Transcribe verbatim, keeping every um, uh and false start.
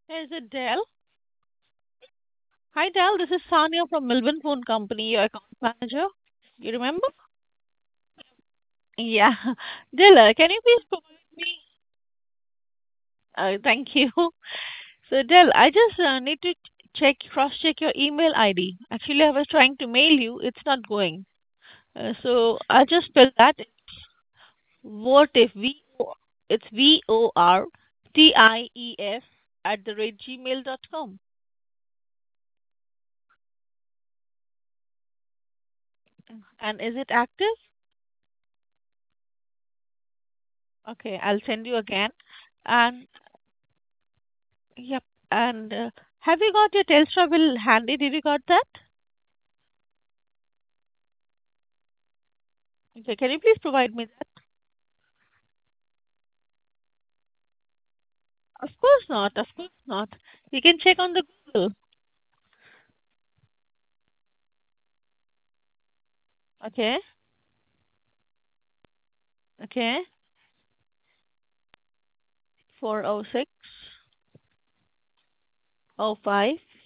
Is it Dell? Hi, Dell. This is Sania from Melbourne Phone Company, your account manager. You remember? Yeah. Dell, uh, can you please provide me? Uh, thank you. So, Dell, I just uh, need to check, cross-check your email I D. Actually, I was trying to mail you. It's not going. Uh, so I'll just spell that. What if V? It's V O R T I E F at the rate gmail dot com. And is it active? Okay, I'll send you again. And yep. And uh, have you got your Telstra bill handy? Did you got that? Okay, can you please provide me that? Of course not. Of course not. You can check on the Google. Okay. Okay. four oh six oh five.